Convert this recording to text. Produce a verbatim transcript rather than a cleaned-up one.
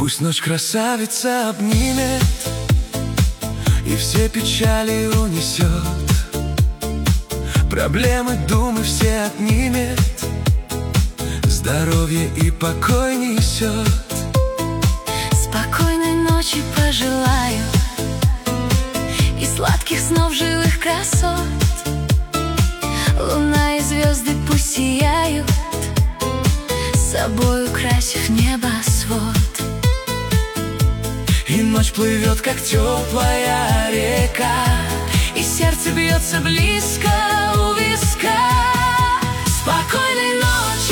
Пусть ночь красавица обнимет и все печали унесет, проблемы, думы все отнимет, здоровье и покой несет. Спокойной ночи пожелаю и сладких снов, живых красот. Луна и звезды пусть сияют, собой украсив небосвод. И ночь плывет, как теплая река, и сердце бьется близко у виска. Спокойной ночи.